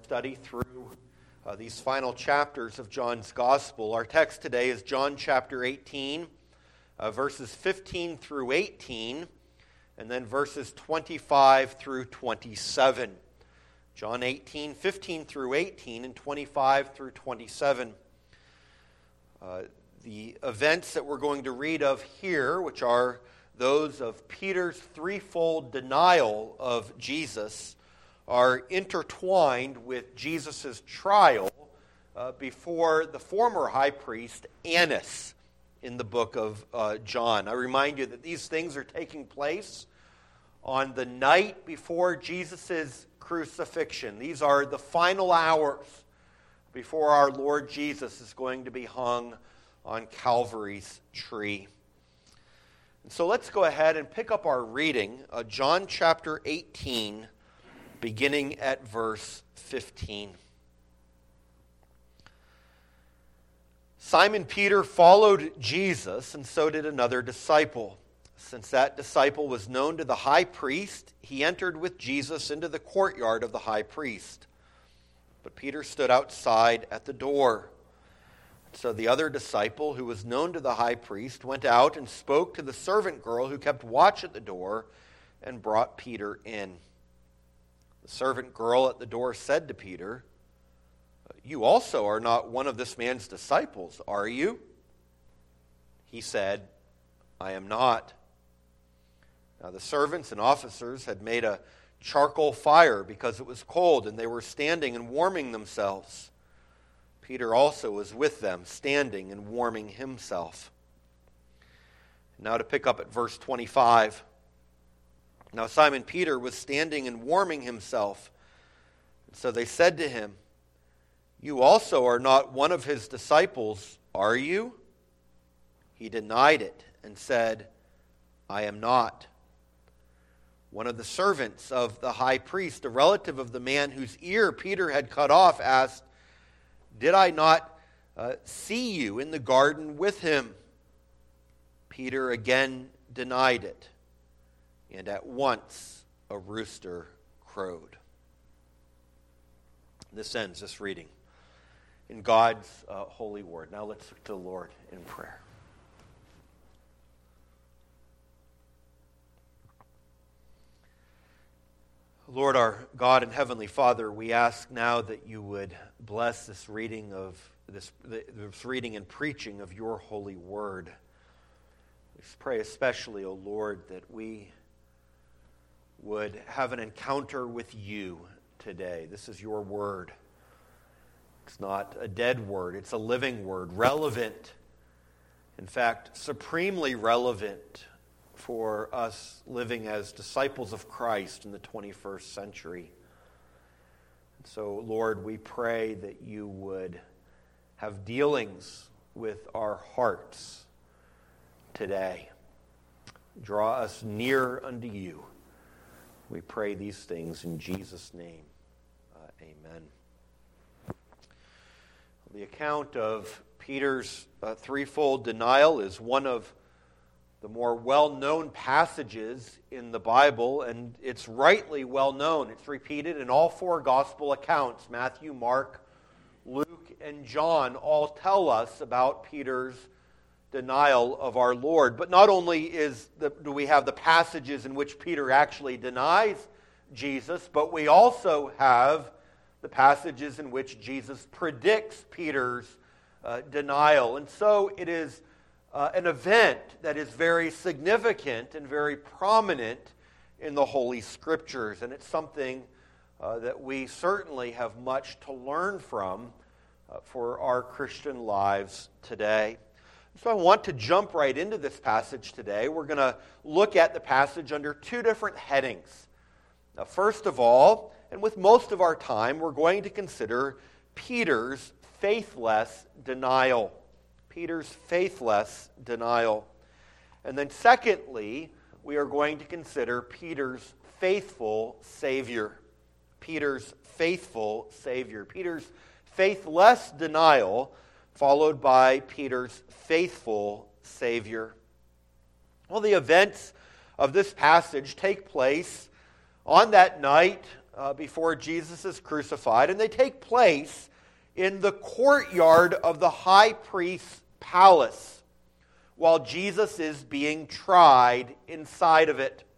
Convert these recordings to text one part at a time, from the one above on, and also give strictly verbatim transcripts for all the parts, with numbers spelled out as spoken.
study through uh, these final chapters of John's Gospel. Our text today is John chapter eighteen, uh, verses fifteen through eighteen, and then verses twenty-five through twenty-seven. John eighteen, fifteen through eighteen, and twenty-five through twenty-seven. Uh, the events that we're going to read of here, which are those of Peter's threefold denial of Jesus, are intertwined with Jesus' trial uh, before the former high priest Annas in the book of uh, John. I remind you that these things are taking place on the night before Jesus' crucifixion. These are the final hours before our Lord Jesus is going to be hung on Calvary's tree. And so let's go ahead and pick up our reading, uh, John chapter eighteen, beginning at verse fifteen. Simon Peter followed Jesus, and so did another disciple. Since that disciple was known to the high priest, he entered with Jesus into the courtyard of the high priest. But Peter stood outside at the door. So the other disciple, who was known to the high priest, went out and spoke to the servant girl who kept watch at the door and brought Peter in. The servant girl at the door said to Peter, "You also are not one of this man's disciples, are you?" He said, "I am not." Now the servants and officers had made a charcoal fire because it was cold, and they were standing and warming themselves. Peter also was with them, standing and warming himself. Now to pick up at verse twenty-five. Now Simon Peter was standing and warming himself. And so they said to him, "You also are not one of his disciples, are you?" He denied it and said, "I am not." One of the servants of the high priest, a relative of the man whose ear Peter had cut off, asked, "Did I not uh, see you in the garden with him?" Peter again denied it, and at once a rooster crowed. This ends this reading in God's uh, holy word. Now let's look to the Lord in prayer. Lord, our God and Heavenly Father, we ask now that you would bless this reading of this, this reading and preaching of your holy word. We pray especially, O Lord, that we would have an encounter with you today. This is your word. It's not a dead word. It's a living word, relevant. In fact, supremely relevant for us living as disciples of Christ in the twenty-first century. And so, Lord, we pray that you would have dealings with our hearts today. Draw us near unto you. We pray these things in Jesus' name. Uh, amen. The account of Peter's uh, threefold denial is one of the more well-known passages in the Bible, and it's rightly well-known. It's repeated in all four gospel accounts. Matthew, Mark, Luke, and John all tell us about Peter's denial of our Lord. But not only is the, do we have the passages in which Peter actually denies Jesus, but we also have the passages in which Jesus predicts Peter's uh, denial. And so it is Uh, an event that is very significant and very prominent in the Holy Scriptures. And it's something uh, that we certainly have much to learn from uh, for our Christian lives today. So I want to jump right into this passage today. We're going to look at the passage under two different headings. Now, first of all, and with most of our time, we're going to consider Peter's faithless denial. Peter's faithless denial. And then secondly, we are going to consider Peter's faithful Savior. Peter's faithful Savior. Peter's faithless denial followed by Peter's faithful Savior. Well, the events of this passage take place on that night uh, before Jesus is crucified, and they take place in the courtyard of the high priest's palace while Jesus is being tried inside of it.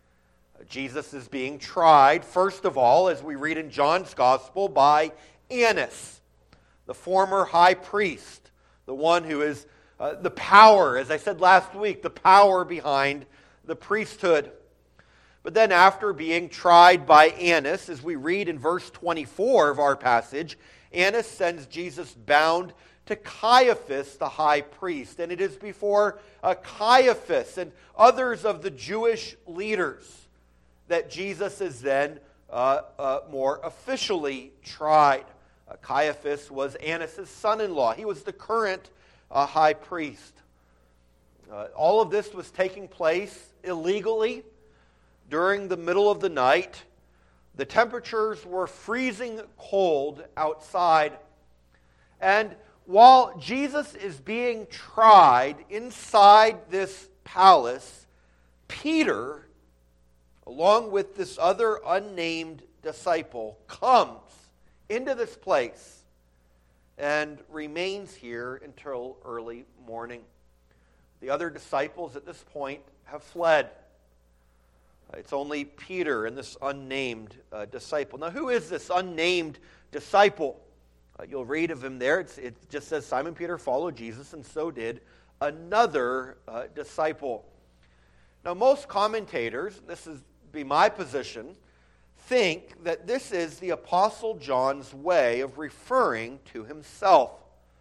Jesus is being tried, first of all, as we read in John's Gospel, by Annas, the former high priest, the one who is uh, the power, as I said last week, the power behind the priesthood. But then after being tried by Annas, as we read in verse twenty-four of our passage, Annas sends Jesus bound to Caiaphas, the high priest. And it is before uh, Caiaphas and others of the Jewish leaders that Jesus is then uh, uh, more officially tried. Uh, Caiaphas was Annas' son-in-law. He was the current uh, high priest. Uh, all of this was taking place illegally during the middle of the night. The temperatures were freezing cold outside. And while Jesus is being tried inside this palace, Peter, along with this other unnamed disciple, comes into this place and remains here until early morning. The other disciples at this point have fled. It's only Peter and this unnamed uh, disciple. Now, who is this unnamed disciple? Uh, you'll read of him there. It's, it just says Simon Peter followed Jesus, and so did another uh, disciple. Now, most commentators, this is be my position, think that this is the Apostle John's way of referring to himself.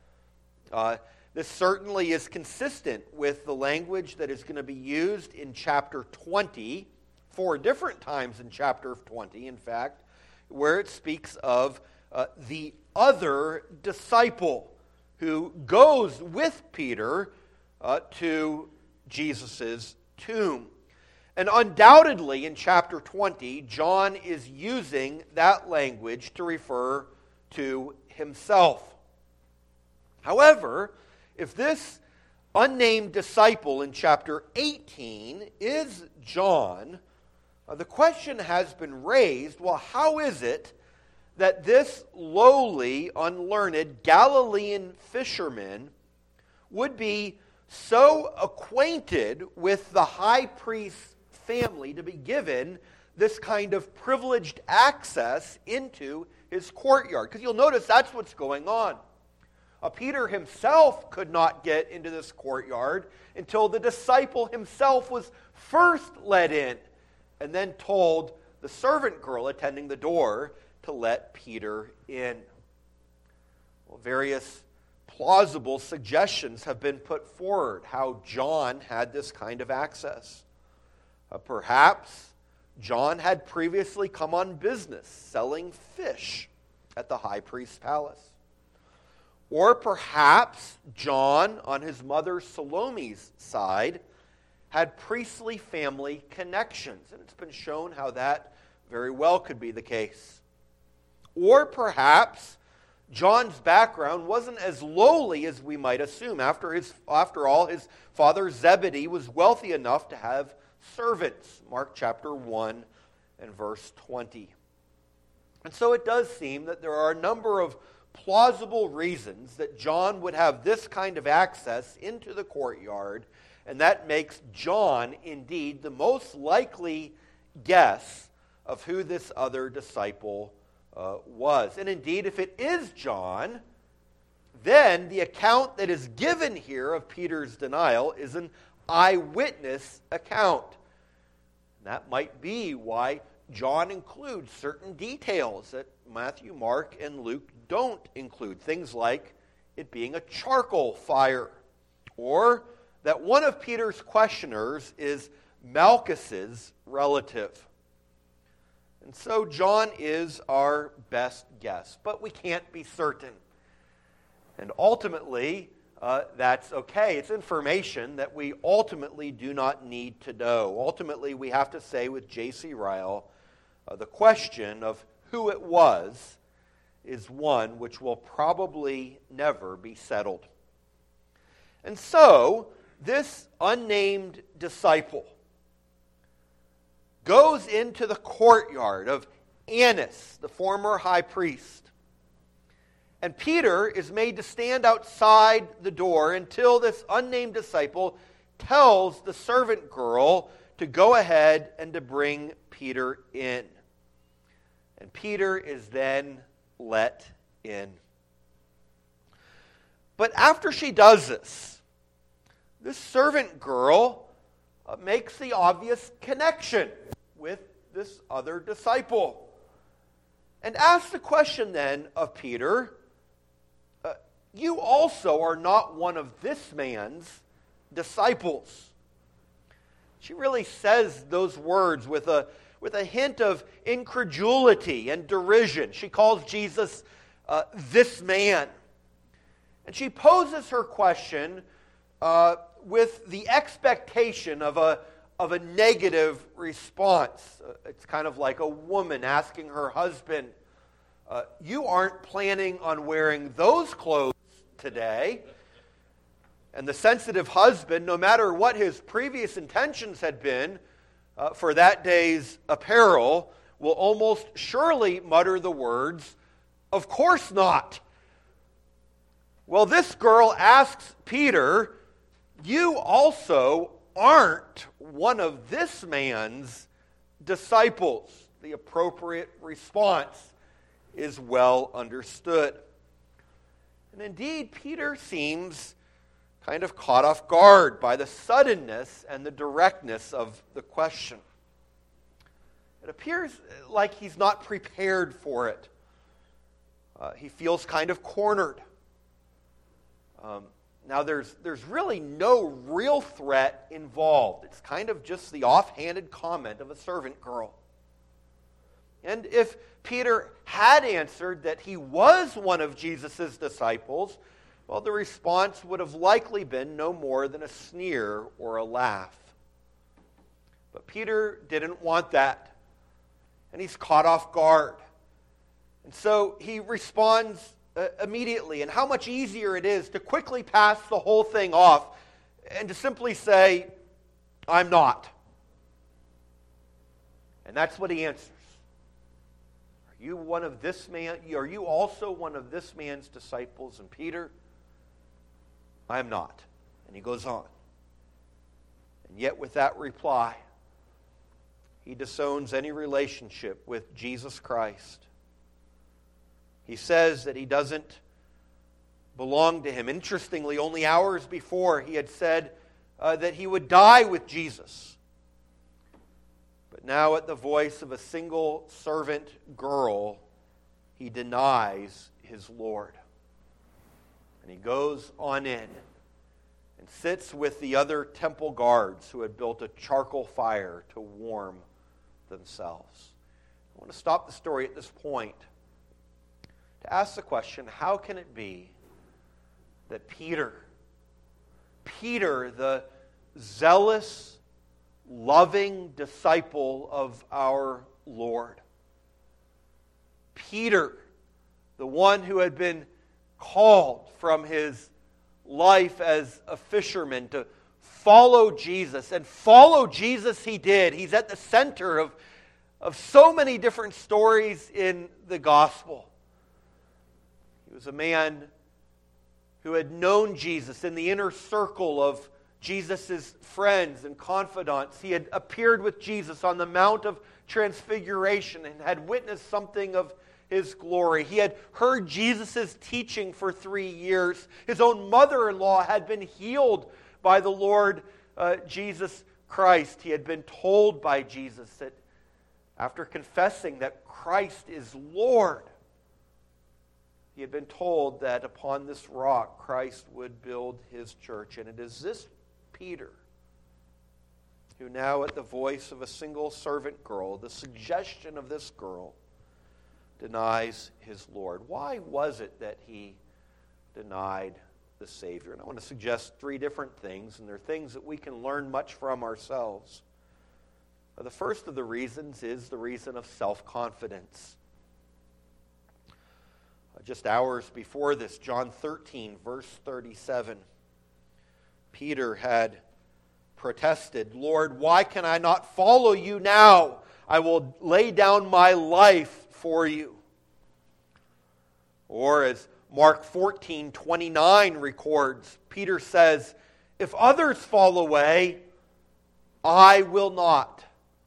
Uh, this certainly is consistent with the language that is going to be used in chapter twenty, four different times in chapter twenty, in fact, where it speaks of uh, the other disciple who goes with Peter uh, to Jesus' tomb. And undoubtedly, in chapter twenty, John is using that language to refer to himself. However, if this unnamed disciple in chapter eighteen is John, uh, the question has been raised, well, how is it that this lowly, unlearned Galilean fisherman would be so acquainted with the high priest's family to be given this kind of privileged access into his courtyard? Because you'll notice that's what's going on. Uh, Peter himself could not get into this courtyard until the disciple himself was first let in and then told the servant girl attending the door to let Peter in. Well, various plausible suggestions have been put forward how John had this kind of access. Uh, perhaps John had previously come on business selling fish at the high priest's palace. Or perhaps John, on his mother Salome's side, had priestly family connections. And it's been shown how that very well could be the case. Or perhaps John's background wasn't as lowly as we might assume. After, his, after all, his father Zebedee was wealthy enough to have servants. Mark chapter one and verse twenty. And so it does seem that there are a number of plausible reasons that John would have this kind of access into the courtyard, and that makes John indeed the most likely guess of who this other disciple uh, was. And indeed, if it is John, then the account that is given here of Peter's denial is an eyewitness account. That might be why John includes certain details that Matthew, Mark, and Luke don't include. Things like it being a charcoal fire, or that one of Peter's questioners is Malchus's relative. And so John is our best guess, but we can't be certain. And ultimately, uh, that's okay. It's information that we ultimately do not need to know. Ultimately, we have to say with J C Ryle, uh, the question of who it was is one which will probably never be settled. And so, this unnamed disciple goes into the courtyard of Annas, the former high priest. And Peter is made to stand outside the door until this unnamed disciple tells the servant girl to go ahead and to bring Peter in. And Peter is then let in. But after she does this, this servant girl uh, makes the obvious connection with this other disciple. And asks the question then of Peter, uh, you also are not one of this man's disciples. She really says those words with a, with a hint of incredulity and derision. She calls Jesus uh, this man. And she poses her question uh, with the expectation of a, of a negative response. Uh, it's kind of like a woman asking her husband, uh, you aren't planning on wearing those clothes today. And the sensitive husband, no matter what his previous intentions had been uh, for that day's apparel, will almost surely mutter the words, of course not. Well, this girl asks Peter, you also aren't one of this man's disciples. The appropriate response is well understood. And indeed, Peter seems kind of caught off guard by the suddenness and the directness of the question. It appears like he's not prepared for it. Uh, he feels kind of cornered. Um, now, there's, there's really no real threat involved. It's kind of just the offhanded comment of a servant girl. And if Peter had answered that he was one of Jesus' disciples, well, the response would have likely been no more than a sneer or a laugh. But Peter didn't want that. And he's caught off guard. And so he responds uh, immediately. And how much easier it is to quickly pass the whole thing off and to simply say, I'm not. And that's what he answers. Are you one of this man? Are you also one of this man's disciples? And Peter, I am not. And he goes on. And yet with that reply, he disowns any relationship with Jesus Christ. He says that he doesn't belong to him. Interestingly, only hours before he had said uh, that he would die with Jesus. But now at the voice of a single servant girl, he denies his Lord. And he goes on in and sits with the other temple guards who had built a charcoal fire to warm themselves. I want to stop the story at this point to ask the question, how can it be that Peter, Peter, the zealous, loving disciple of our Lord, Peter, the one who had been called from his life as a fisherman to follow Jesus, and follow Jesus he did. He's at the center of, of so many different stories in the gospel. He was a man who had known Jesus in the inner circle of Jesus' friends and confidants. He had appeared with Jesus on the Mount of Transfiguration and had witnessed something of his glory. He had heard Jesus' teaching for three years. His own mother-in-law had been healed by the Lord uh, Jesus Christ. He had been told by Jesus that after confessing that Christ is Lord, he had been told that upon this rock Christ would build his church. And it is this Peter who now, at the voice of a single servant girl, the suggestion of this girl, denies his Lord. Why was it that he denied the Savior? And I want to suggest three different things, and they're things that we can learn much from ourselves. The first of the reasons is the reason of self-confidence. Just hours before this, John thirteen, verse thirty-seven, Peter had protested, Lord, why can I not follow you now? I will lay down my life for you. Or as Mark fourteen twenty-nine records, Peter says, if others fall away, I will not.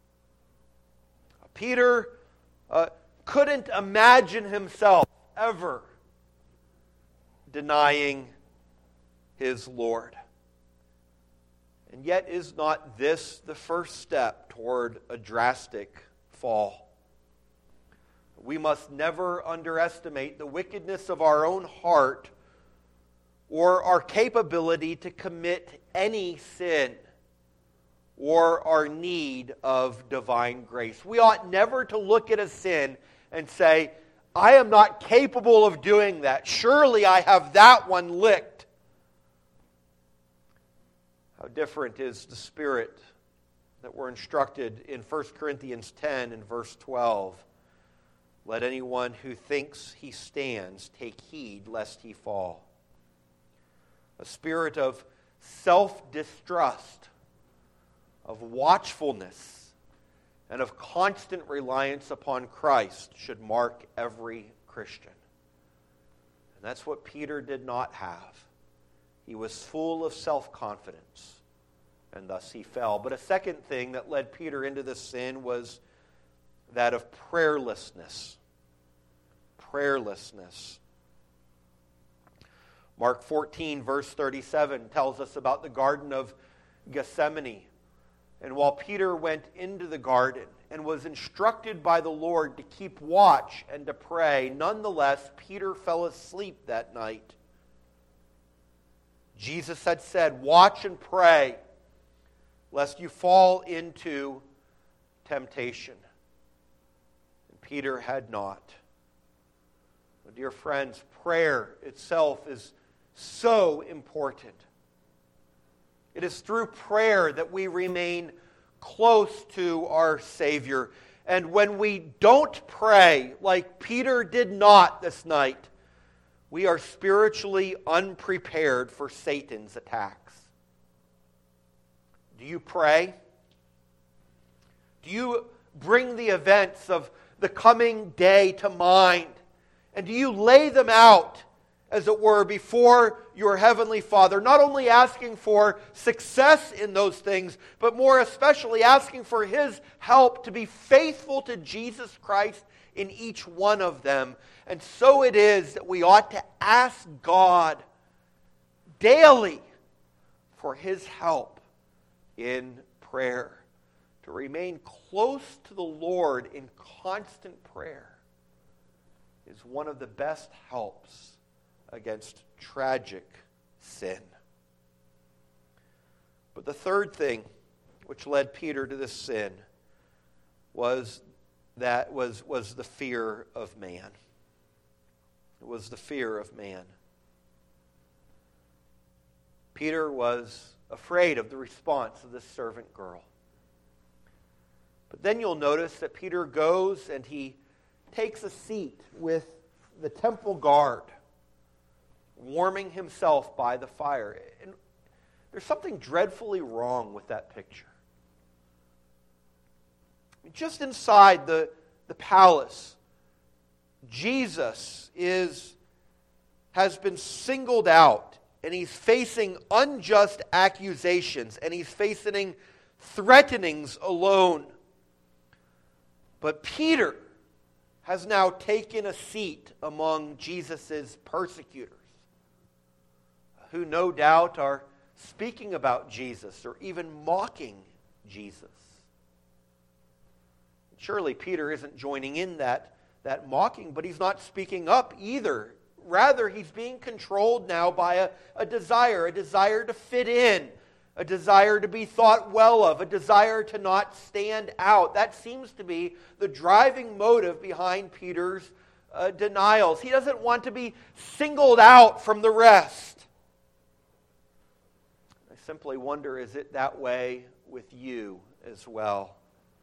Peter uh, couldn't imagine himself ever denying his Lord. And yet, is not this the first step toward a drastic fall? We must never underestimate the wickedness of our own heart or our capability to commit any sin or our need of divine grace. We ought never to look at a sin and say, I am not capable of doing that. Surely I have that one licked. How different is the spirit that we're instructed in First Corinthians ten and verse twelve. Let anyone who thinks he stands take heed lest he fall. A spirit of self-distrust, of watchfulness, and of constant reliance upon Christ should mark every Christian. And that's what Peter did not have. He was full of self-confidence, and thus he fell. But a second thing that led Peter into this sin was that of prayerlessness. Prayerlessness. Mark fourteen, verse thirty-seven, tells us about the Garden of Gethsemane. And while Peter went into the garden and was instructed by the Lord to keep watch and to pray, nonetheless, Peter fell asleep that night. Jesus had said, watch and pray, lest you fall into temptation. And Peter had not. But dear friends, prayer itself is so important. It is through prayer that we remain close to our Savior. And when we don't pray, like Peter did not this night, we are spiritually unprepared for Satan's attacks. Do you pray? Do you bring the events of the coming day to mind? And do you lay them out, as it were, before your Heavenly Father, not only asking for success in those things, but more especially asking for His help to be faithful to Jesus Christ in each one of them? And so it is that we ought to ask God daily for His help in prayer, to remain close to the Lord in constant prayer is one of the best helps against tragic sin. But the third thing which led Peter to this sin was that was, was the fear of man. It was the fear of man. Peter was afraid of the response of this servant girl. But then you'll notice that Peter goes and he takes a seat with the temple guard, warming himself by the fire. And there's something dreadfully wrong with that picture. Just inside the, the palace, Jesus is, has been singled out, and he's facing unjust accusations, and he's facing threatenings alone. But Peter has now taken a seat among Jesus' persecutors, who no doubt are speaking about Jesus or even mocking Jesus. Surely Peter isn't joining in that, that mocking, but he's not speaking up either. Rather, he's being controlled now by a, a desire, a desire to fit in, a desire to be thought well of, a desire to not stand out. That seems to be the driving motive behind Peter's uh, denials. He doesn't want to be singled out from the rest. I simply wonder, is it that way with you as well?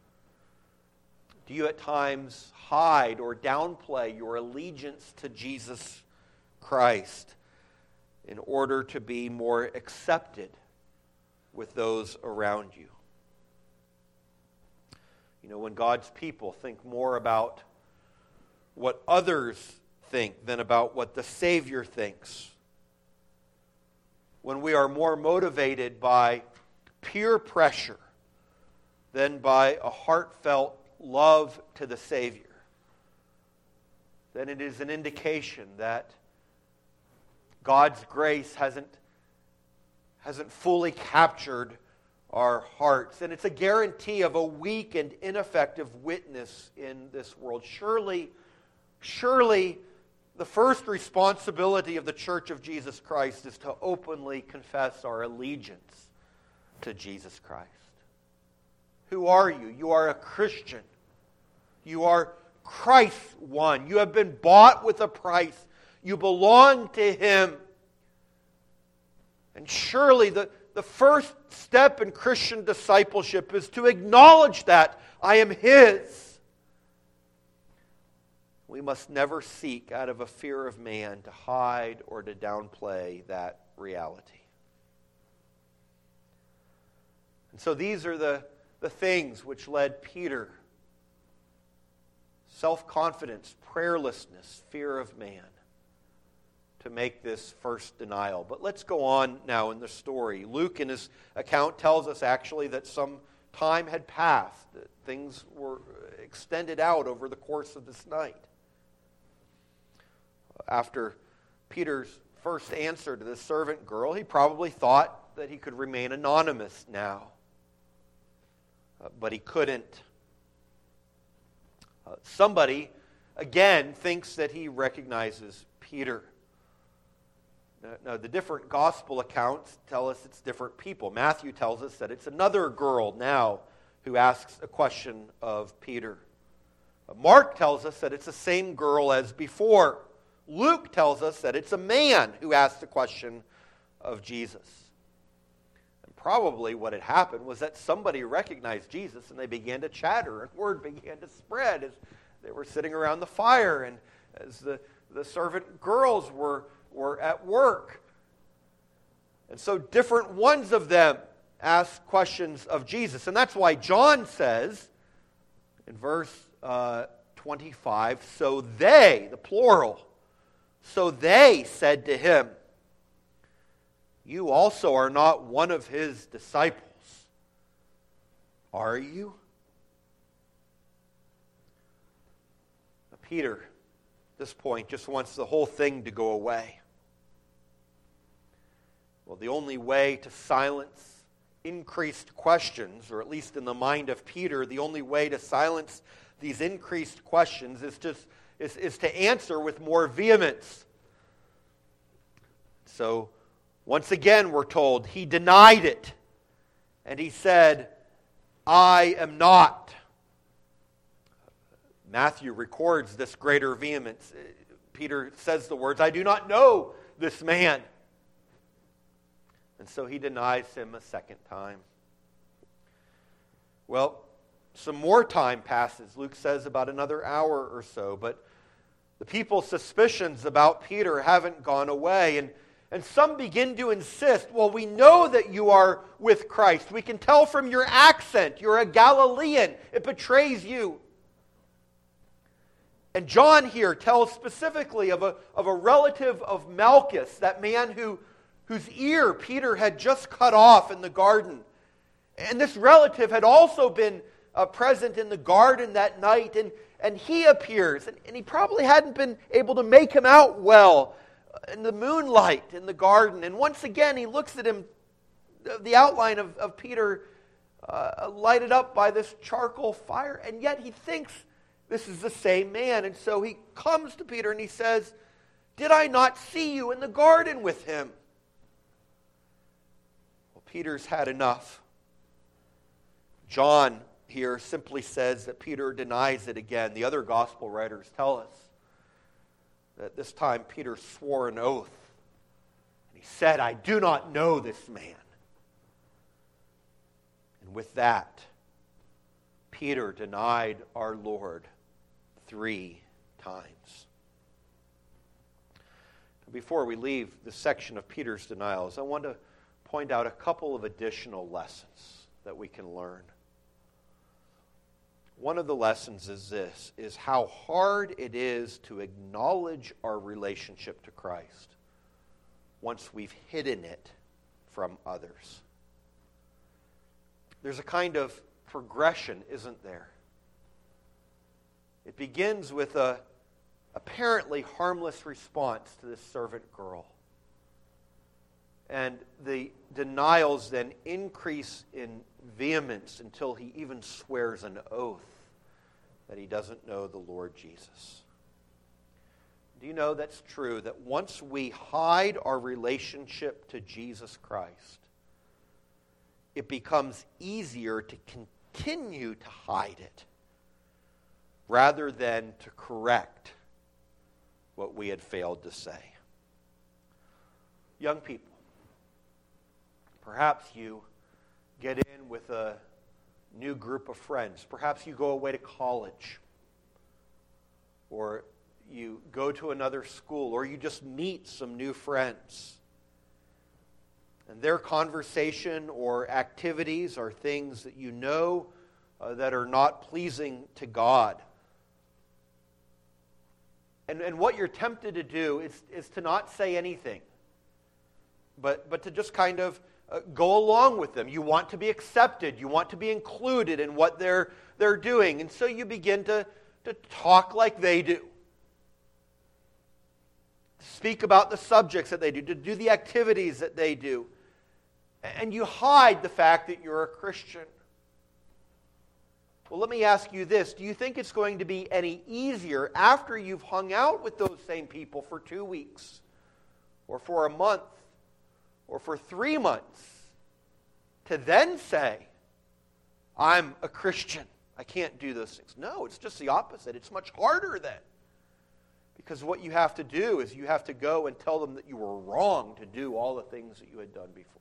Do you at times hide or downplay your allegiance to Jesus Christ in order to be more accepted with those around you? You know, when God's people think more about what others think than about what the Savior thinks. When we are more motivated by peer pressure than by a heartfelt love to the Savior, then it is an indication that God's grace hasn't, hasn't fully captured our hearts. And it's a guarantee of a weak and ineffective witness in this world. Surely, surely the first responsibility of the Church of Jesus Christ is to openly confess our allegiance to Jesus Christ. Who are you? You are a Christian. You are Christ's one. You have been bought with a price. You belong to Him. And surely the, the first step in Christian discipleship is to acknowledge that I am His. We must never seek out of a fear of man to hide or to downplay that reality. And so these are the, the things which led Peter: self-confidence, prayerlessness, fear of man, to make this first denial. But let's go on now in the story. Luke, in his account, tells us actually that some time had passed, that things were extended out over the course of this night. After Peter's first answer to the servant girl, he probably thought that he could remain anonymous now. Uh, but he couldn't. Uh, somebody, again, thinks that he recognizes Peter. Now, now, the different gospel accounts tell us it's different people. Matthew tells us that it's another girl now who asks a question of Peter. Uh, Mark tells us that it's the same girl as before. Luke tells us that it's a man who asked the question of Jesus. And probably what had happened was that somebody recognized Jesus and they began to chatter, and word began to spread as they were sitting around the fire and as the, the servant girls were, were at work. And so different ones of them asked questions of Jesus. And that's why John says in verse uh, twenty-five, so they, the plural, so they said to him, you also are not one of his disciples, are you? Now, Peter, at this point, just wants the whole thing to go away. Well, the only way to silence increased questions, or at least in the mind of Peter, the only way to silence these increased questions is just Is, is to answer with more vehemence. So, once again, we're told, he denied it. And he said, I am not. Matthew records this greater vehemence. Peter says the words, I do not know this man. And so he denies him a second time. Well, some more time passes. Luke says about another hour or so, but the people's suspicions about Peter haven't gone away, and, and some begin to insist, well, we know that you are with Christ. We can tell from your accent. You're a Galilean. It betrays you. And John here tells specifically of a, of a relative of Malchus, that man who, whose ear Peter had just cut off in the garden. And this relative had also been uh, present in the garden that night, and And he appears, and, and he probably hadn't been able to make him out well in the moonlight in the garden. And once again, he looks at him, the outline of, of Peter uh, lighted up by this charcoal fire, and yet he thinks this is the same man. And so he comes to Peter and he says, did I not see you in the garden with him? Well, Peter's had enough. John here simply says that Peter denies it again. The other gospel writers tell us that this time Peter swore an oath. And he said, I do not know this man. And with that, Peter denied our Lord three times. Before we leave this section of Peter's denials, I want to point out a couple of additional lessons that we can learn. one of the lessons is this, is how hard it is to acknowledge our relationship to Christ once we've hidden it from others. There's a kind of progression, isn't there? It begins with a apparently harmless response to this servant girl. And the denials then increase in vehemence until he even swears an oath that he doesn't know the Lord Jesus. Do you know that's true? That once we hide our relationship to Jesus Christ, it becomes easier to continue to hide it rather than to correct what we had failed to say. Young people, perhaps you get in with a new group of friends. Perhaps you go away to college, or you go to another school, or you just meet some new friends. And their conversation or activities are things that you know uh, that are not pleasing to God. And, and what you're tempted to do is, is to not say anything, but, but to just kind of uh, go along with them. You want to be accepted. You want to be included in what they're, they're doing. And so you begin to, to talk like they do. Speak about the subjects that they do, to do the activities that they do. And you hide the fact that you're a Christian. Well, let me ask you this. Do you think it's going to be any easier after you've hung out with those same people for two weeks, or for a month, or for three months, to then say, I'm a Christian, I can't do those things? No, it's just the opposite. It's much harder then. Because what you have to do is you have to go and tell them that you were wrong to do all the things that you had done before.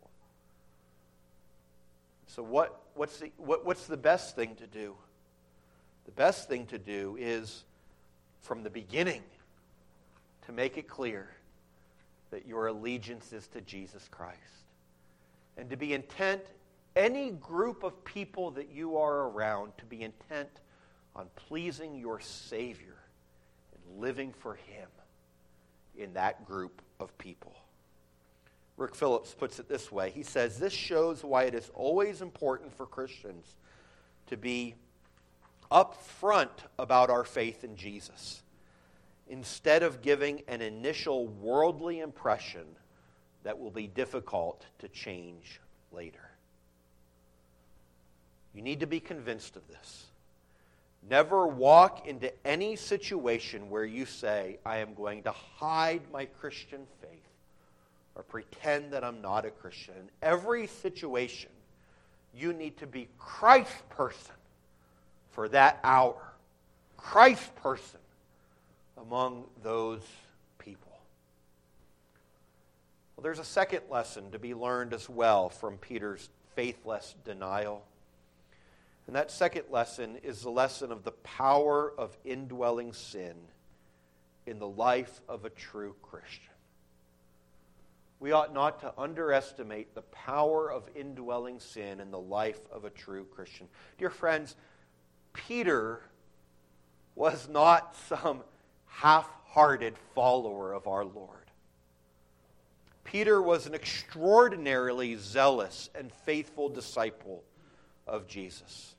So what, what's, the, what, what's the best thing to do? The best thing to do is, from the beginning, to make it clear that your allegiance is to Jesus Christ. And to be intent, any group of people that you are around, to be intent on pleasing your Savior and living for Him in that group of people. Rick Phillips puts it this way. He says, this shows why it is always important for Christians to be upfront about our faith in Jesus, instead of giving an initial worldly impression that will be difficult to change later. You need to be convinced of this. Never walk into any situation where you say, I am going to hide my Christian faith, or pretend that I'm not a Christian. In every situation, you need to be Christ's person for that hour. Christ's person among those people. Well, there's a second lesson to be learned as well from Peter's faithless denial. And that second lesson is the lesson of the power of indwelling sin in the life of a true Christian. We ought not to underestimate the power of indwelling sin in the life of a true Christian. Dear friends, Peter was not some half-hearted follower of our Lord. Peter was an extraordinarily zealous and faithful disciple of Jesus.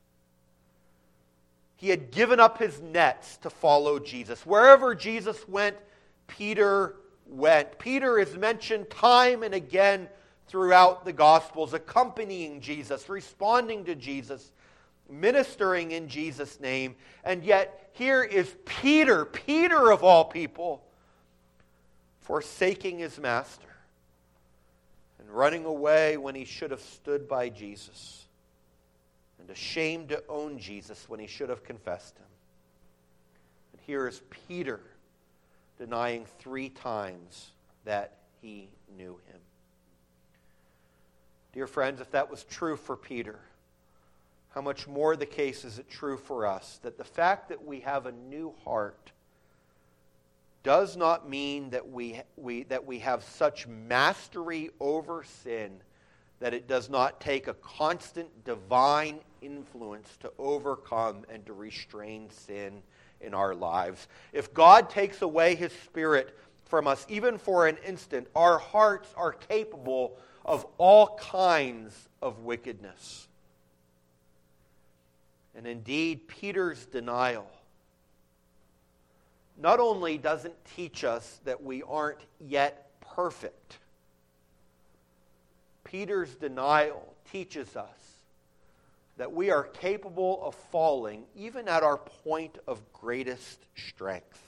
He had given up his nets to follow Jesus. Wherever Jesus went, Peter went. Peter is mentioned time and again throughout the Gospels, accompanying Jesus, responding to Jesus, ministering in Jesus' name. And yet, here is Peter, Peter of all people, forsaking his master and running away when he should have stood by Jesus, and ashamed to own Jesus when he should have confessed him. And here is Peter denying three times that he knew him. Dear friends, if that was true for Peter, how much more the case is it true for us that the fact that we have a new heart does not mean that we, we, that we have such mastery over sin that it does not take a constant divine influence to overcome and to restrain sin in our lives. If God takes away His Spirit from us, even for an instant, our hearts are capable of all kinds of wickedness. And indeed, Peter's denial not only doesn't teach us that we aren't yet perfect, Peter's denial teaches us that we are capable of falling even at our point of greatest strength.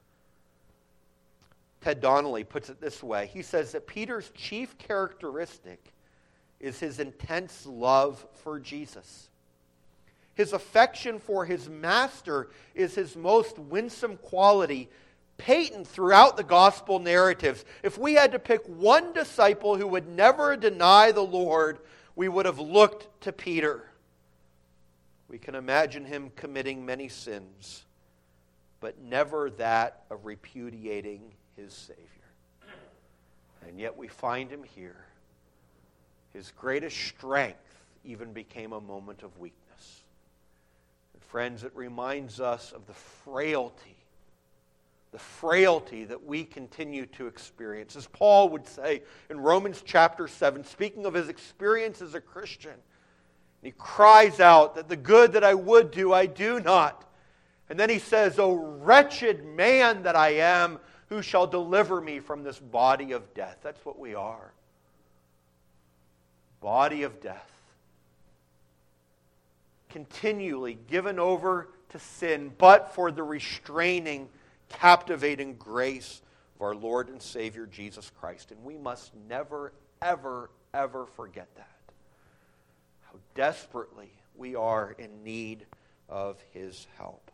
Ted Donnelly puts it this way. He says that Peter's chief characteristic is his intense love for Jesus. His affection for his master is his most winsome quality, patent throughout the gospel narratives. If we had to pick one disciple who would never deny the Lord, we would have looked to Peter. We can imagine him committing many sins, but never that of repudiating his Savior. And yet we find him here. His greatest strength even became a moment of weakness. And friends, it reminds us of the frailty, the frailty that we continue to experience. As Paul would say in Romans chapter seven, speaking of his experience as a Christian, he cries out that the good that I would do, I do not. And then he says, "O wretched man that I am, who shall deliver me from this body of death?" That's what we are. Body of death. Continually given over to sin, but for the restraining, captivating grace of our Lord and Savior Jesus Christ. And we must never, ever, ever forget that. How desperately we are in need of His help.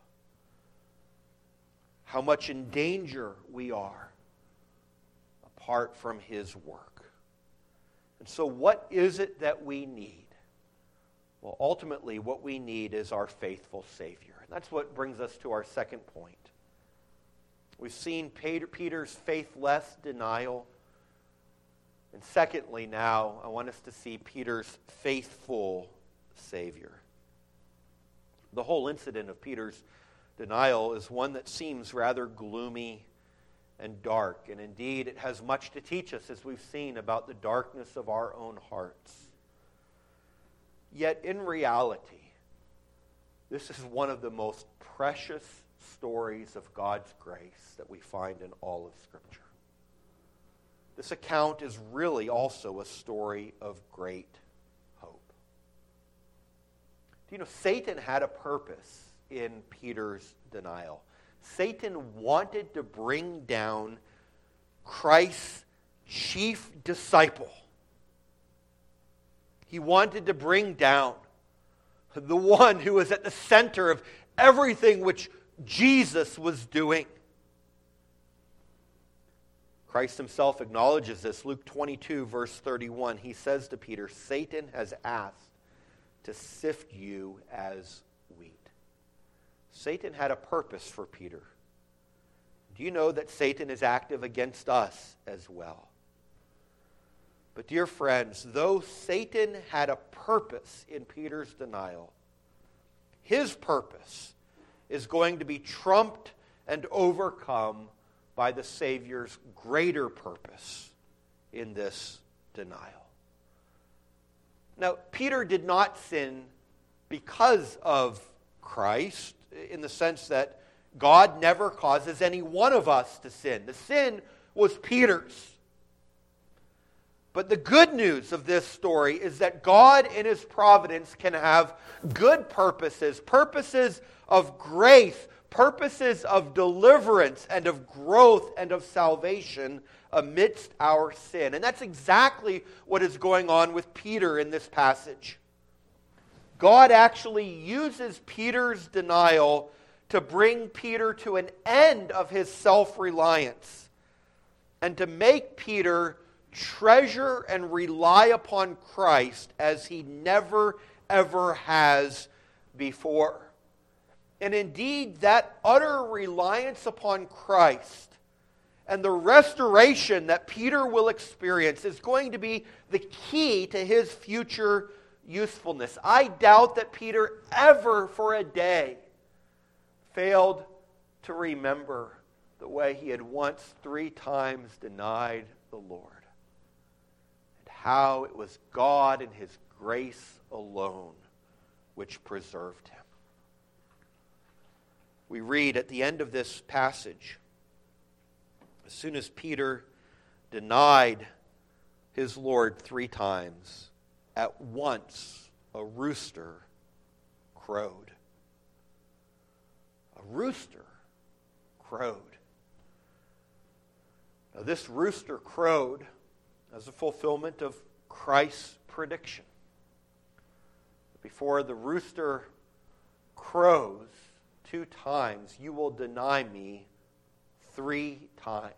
How much in danger we are apart from His work. And so what is it that we need? Well, ultimately what we need is our faithful Savior. And that's what brings us to our second point. We've seen Peter, Peter's faithless denial. And secondly now, I want us to see Peter's faithful Savior. The whole incident of Peter's denial is one that seems rather gloomy and dark. And indeed, it has much to teach us, as we've seen, about the darkness of our own hearts. Yet in reality, this is one of the most precious stories of God's grace that we find in all of Scripture. This account is really also a story of great hope. Do you know, Satan had a purpose in Peter's denial. Satan wanted to bring down Christ's chief disciple. He wanted to bring down the one who was at the center of everything which Jesus was doing. Christ himself acknowledges this. Luke twenty-two, verse thirty-one, he says to Peter, "Satan has asked to sift you as wheat." Satan had a purpose for Peter. Do you know that Satan is active against us as well? But dear friends, though Satan had a purpose in Peter's denial, his purpose is going to be trumped and overcome by the Savior's greater purpose in this denial. Now, Peter did not sin because of Christ, in the sense that God never causes any one of us to sin. The sin was Peter's. But the good news of this story is that God in His providence can have good purposes, purposes of grace, purposes of deliverance and of growth and of salvation amidst our sin. And that's exactly what is going on with Peter in this passage. God actually uses Peter's denial to bring Peter to an end of his self-reliance and to make Peter treasure and rely upon Christ as he never, ever has before. And indeed, that utter reliance upon Christ And the restoration that Peter will experience is going to be the key to his future usefulness. I doubt that Peter ever for a day failed to remember the way he had once three times denied the Lord, and how it was God and his grace alone which preserved him. We read at the end of this passage, as soon as Peter denied his Lord three times, at once a rooster crowed. A rooster crowed. Now, this rooster crowed as a fulfillment of Christ's prediction. Before the rooster crows two times, you will deny me three times.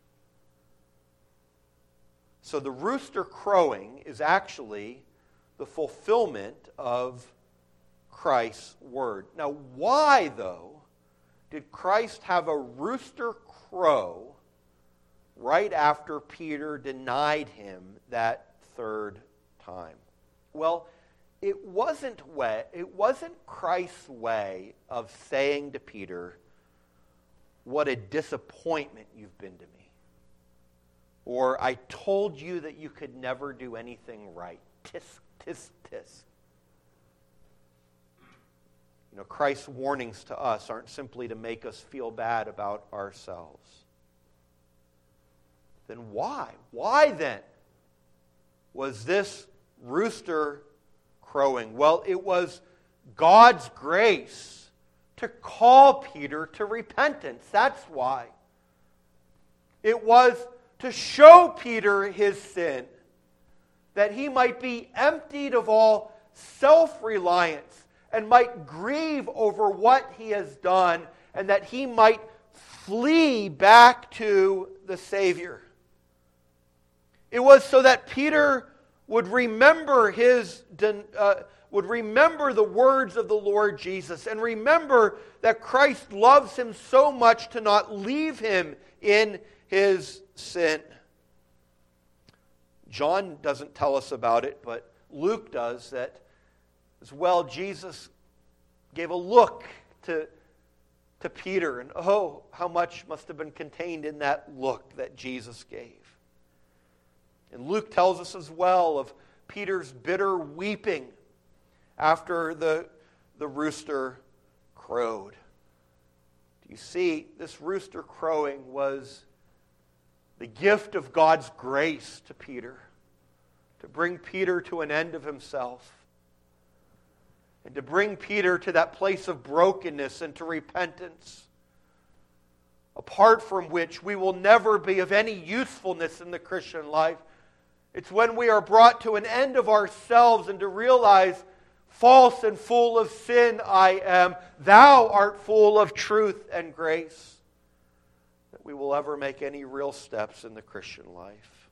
So the rooster crowing is actually the fulfillment of Christ's word. Now, why, though, did Christ have a rooster crow right after Peter denied him that third time? Well, it wasn't way, it wasn't Christ's way of saying to Peter, "What a disappointment you've been to me." Or, "I told you that you could never do anything right. Tisk, tisk, tisk." You know, Christ's warnings to us aren't simply to make us feel bad about ourselves. Then why? Why then was this rooster crowing? Well, it was God's grace to call Peter to repentance. That's why. It was to show Peter his sin, that he might be emptied of all self-reliance and might grieve over what he has done, and that he might flee back to the Savior. It was so that Peter would remember his uh, would remember the words of the Lord Jesus, and remember that Christ loves him so much to not leave him in his sin. John doesn't tell us about it, but Luke does, that as well Jesus gave a look to, to Peter, and oh, how much must have been contained in that look that Jesus gave. And Luke tells us as well of Peter's bitter weeping after the, the rooster crowed. Do you see, this rooster crowing was the gift of God's grace to Peter, to bring Peter to an end of himself, and to bring Peter to that place of brokenness and to repentance, apart from which we will never be of any usefulness in the Christian life. It's when we are brought to an end of ourselves and to realize, false and full of sin I am, thou art full of truth and grace, that we will ever make any real steps in the Christian life.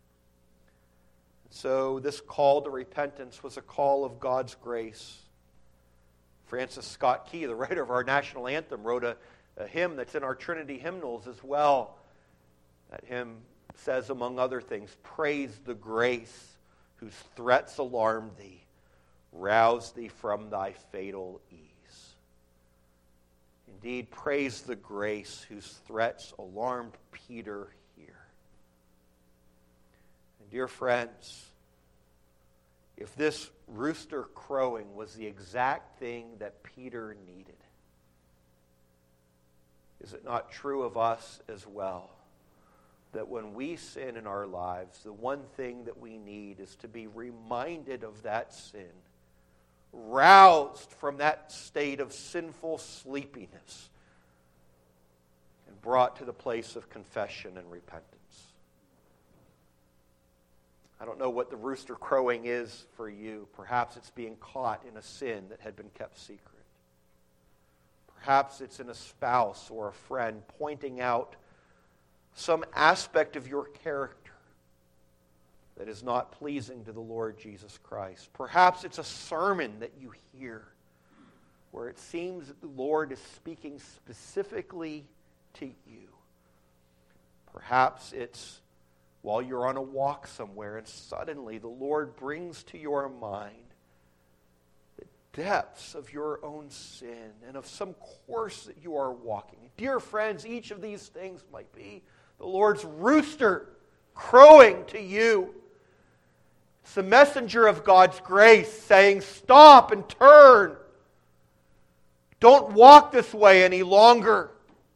So this call to repentance was a call of God's grace. Francis Scott Key, the writer of our national anthem, wrote a, a hymn that's in our Trinity hymnals as well. That hymn says, among other things, "Praise the grace whose threats alarmed thee, rouse thee from thy fatal ease." Indeed, praise the grace whose threats alarmed Peter here. And dear friends, if this rooster crowing was the exact thing that Peter needed, is it not true of us as well? That when we sin in our lives, the one thing that we need is to be reminded of that sin, roused from that state of sinful sleepiness, and brought to the place of confession and repentance. I don't know what the rooster crowing is for you. Perhaps it's being caught in a sin that had been kept secret. Perhaps it's in a spouse or a friend pointing out some aspect of your character that is not pleasing to the Lord Jesus Christ. Perhaps it's a sermon that you hear where it seems that the Lord is speaking specifically to you. Perhaps it's while you're on a walk somewhere and suddenly the Lord brings to your mind the depths of your own sin and of some course that you are walking. Dear friends, each of these things might be the Lord's rooster crowing to you. It's the messenger of God's grace saying, stop and turn. Don't walk this way any longer.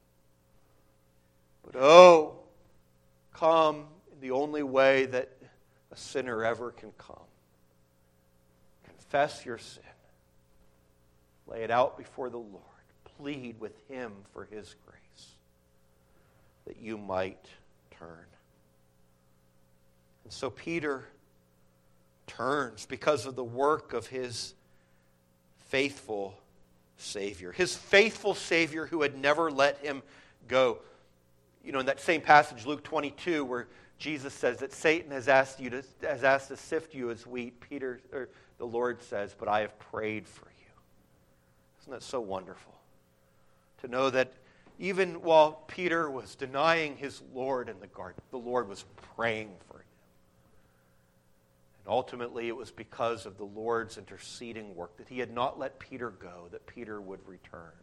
But oh, come in the only way that a sinner ever can come. Confess your sin. Lay it out before the Lord. Plead with Him for His grace, that you might turn. And so Peter turns because of the work of his faithful Savior. His faithful Savior who had never let him go. You know, in that same passage, Luke twenty-two, where Jesus says that Satan has asked you to has asked to sift you as wheat, Peter or the Lord says, but I have prayed for you. Isn't that so wonderful? To know that even while Peter was denying his Lord in the garden, the Lord was praying for him. And ultimately, it was because of the Lord's interceding work that He had not let Peter go, that Peter would return.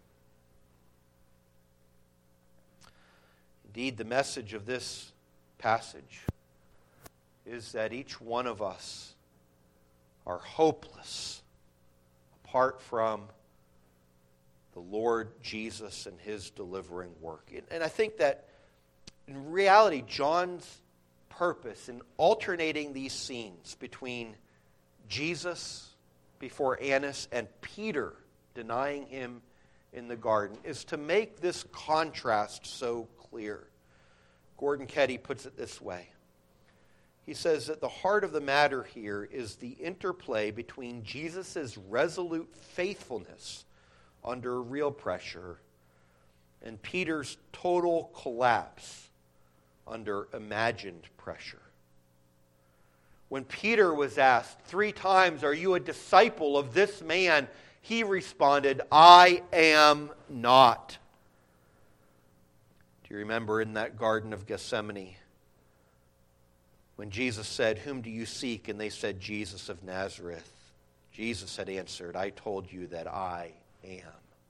Indeed, the message of this passage is that each one of us are hopeless apart from the Lord Jesus and His delivering work. And I think that in reality, John's purpose in alternating these scenes between Jesus before Annas and Peter denying Him in the garden is to make this contrast so clear. Gordon Ketty puts it this way. He says that the heart of the matter here is the interplay between Jesus' resolute faithfulness under real pressure and Peter's total collapse under imagined pressure. When Peter was asked three times, "Are you a disciple of this man?" he responded, "I am not." Do you remember in that Garden of Gethsemane when Jesus said, "Whom do you seek?" And they said, "Jesus of Nazareth." Jesus had answered, "I told you that I am."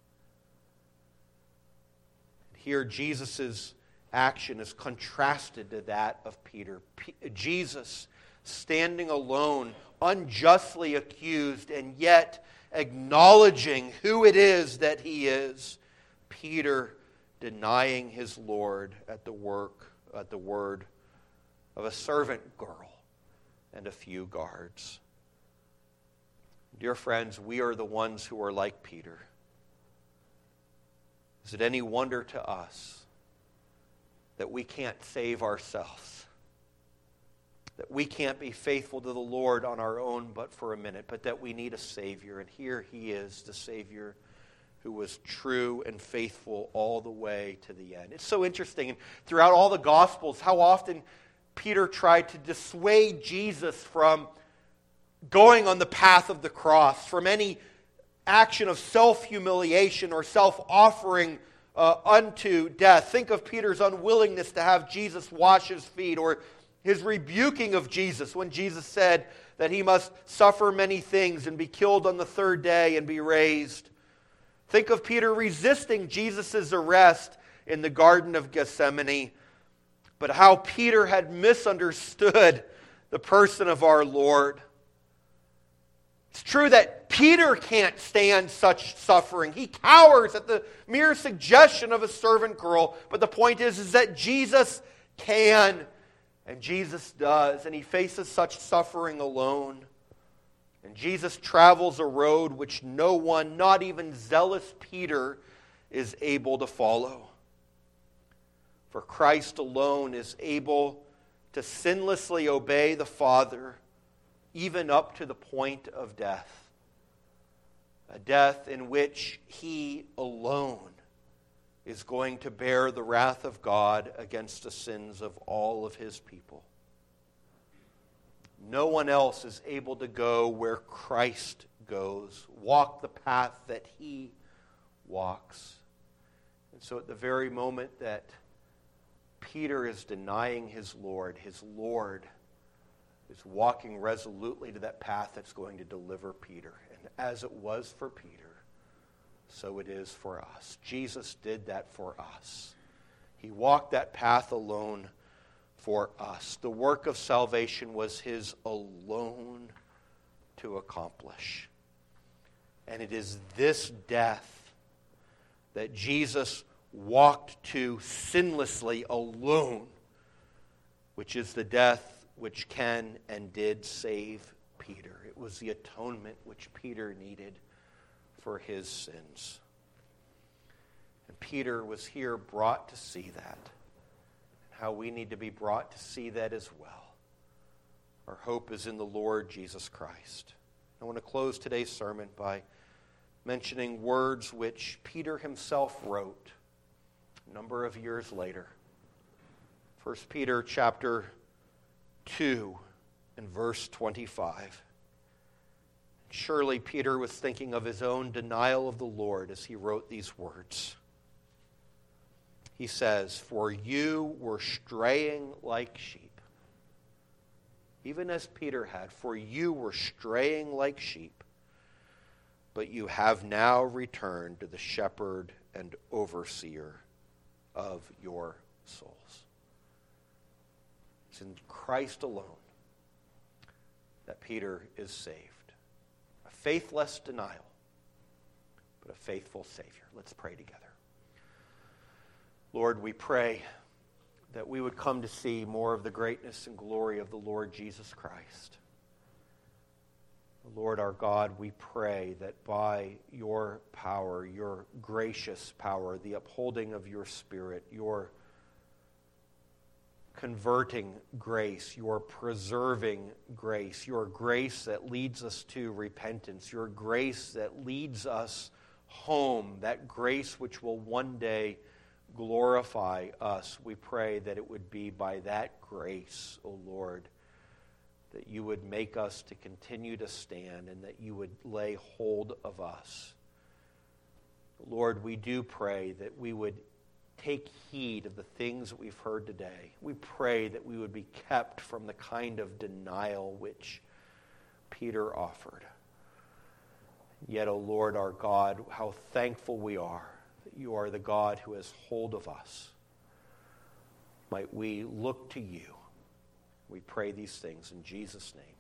Here, Jesus' action is contrasted to that of Peter. P- Jesus, standing alone, unjustly accused, and yet acknowledging who it is that he is. Peter denying his Lord at the work, at the word of a servant girl and a few guards. Dear friends, we are the ones who are like Peter. Is it any wonder to us that we can't save ourselves? That we can't be faithful to the Lord on our own but for a minute, but that we need a Savior. And here He is, the Savior who was true and faithful all the way to the end. It's so interesting. And throughout all the Gospels, how often Peter tried to dissuade Jesus from going on the path of the cross, from any action of self-humiliation or self-offering uh, unto death. Think of Peter's unwillingness to have Jesus wash his feet, or his rebuking of Jesus when Jesus said that he must suffer many things and be killed on the third day and be raised. Think of Peter resisting Jesus' arrest in the Garden of Gethsemane, but how Peter had misunderstood the person of our Lord. It's true that Peter can't stand such suffering. He cowers at the mere suggestion of a servant girl. But the point is, is that Jesus can, and Jesus does, and He faces such suffering alone. And Jesus travels a road which no one, not even zealous Peter, is able to follow. For Christ alone is able to sinlessly obey the Father, even up to the point of death. A death in which He alone is going to bear the wrath of God against the sins of all of His people. No one else is able to go where Christ goes, walk the path that He walks. And so at the very moment that Peter is denying his Lord. His Lord is walking resolutely to that path that's going to deliver Peter. And as it was for Peter, so it is for us. Jesus did that for us. He walked that path alone for us. The work of salvation was his alone to accomplish. And it is this death that Jesus walked to sinlessly alone, which is the death which can and did save Peter. It was the atonement which Peter needed for his sins. And Peter was here brought to see that. How we need to be brought to see that as well. Our hope is in the Lord Jesus Christ. I want to close today's sermon by mentioning words which Peter himself wrote a number of years later. First Peter chapter two and verse twenty-five. Surely Peter was thinking of his own denial of the Lord as he wrote these words. He says, "For you were straying like sheep." Even as Peter had, "For you were straying like sheep, but you have now returned to the shepherd and overseer of your souls." It's in Christ alone that Peter is saved. A faithless denial, but a faithful Savior. Let's pray together. Lord, we pray that we would come to see more of the greatness and glory of the Lord Jesus Christ. Lord our God, we pray that by your power, your gracious power, the upholding of your Spirit, your converting grace, your preserving grace, your grace that leads us to repentance, your grace that leads us home, that grace which will one day glorify us. We pray that it would be by that grace, O Lord, that you would make us to continue to stand and that you would lay hold of us. Lord, we do pray that we would take heed of the things that we've heard today. We pray that we would be kept from the kind of denial which Peter offered. Yet, O Lord our God, how thankful we are that you are the God who has hold of us. Might we look to you. We pray these things in Jesus' name.